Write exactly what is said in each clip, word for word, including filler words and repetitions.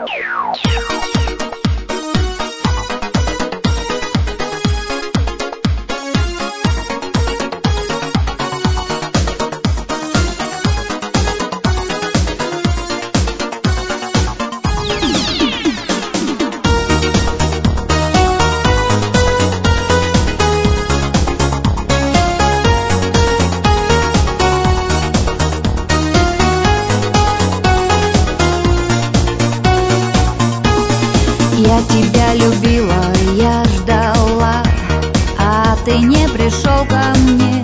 Я тебя любила, я ждала, а ты не пришел ко мне.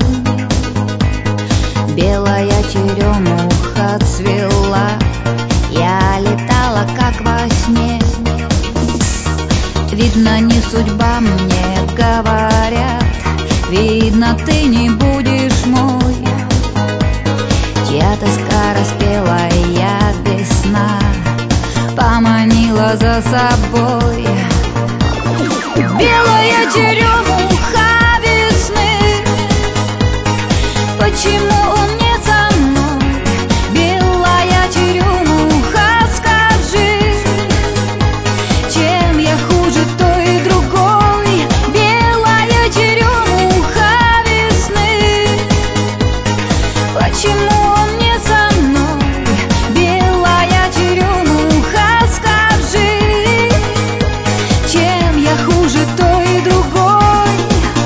Белая черемуха цвела, я летала как во сне. Видно, не судьба, мне говорят, видно, ты не будешь мой. Чья тоска распела, я без сна поманила за собой. Белая черемуха весны, почему он не со мной? Белая черемуха, скажи, чем я хуже той и другой? Белая черемуха весны, почему он не со мной? Белая черемуха, скажи, чем я хуже той и другой?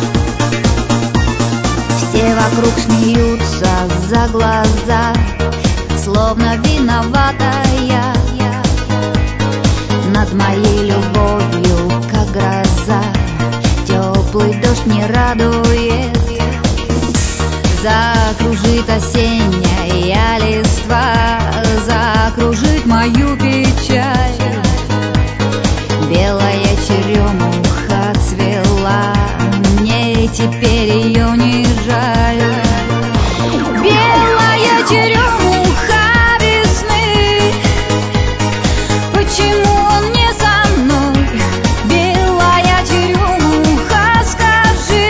Все вокруг смеются за глаза, словно виноватая над моей любовью, как гроза. Теплый дождь не радует, закружит осенняя листва, закружит мою печаль. Белая черемуха цвела, мне теперь ее не жаль. Белая черемуха весны, почему он не со мной? Белая черемуха, скажи,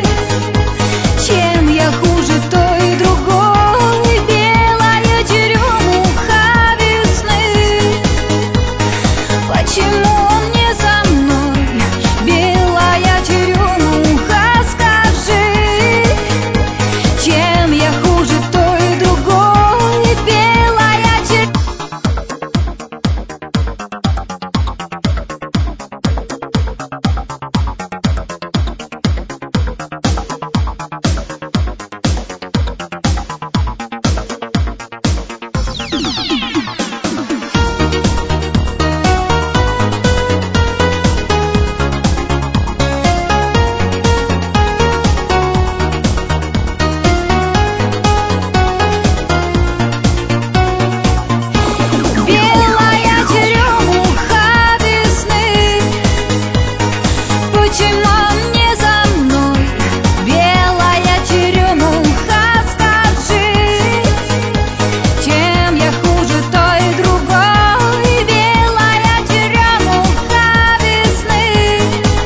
чем я хуже той и другой? Белая черемуха весны, почему он не со мной? Белая черемуха, скажи, чем я хуже той и другой? Белая черемуха. Белая черемуха весны, почему он не за мной? Белая черемуха, скажи, чем я хуже той и другой? Белая черемуха весны,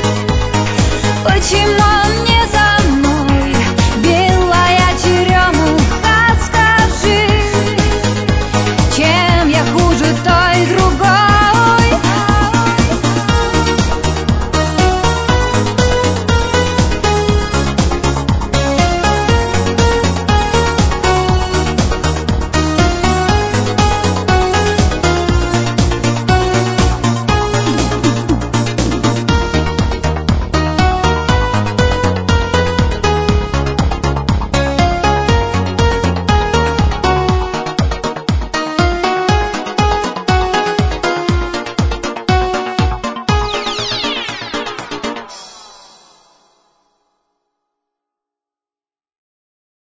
почему он не за мной? Белая черемуха, скажи, чем я хуже той и другой?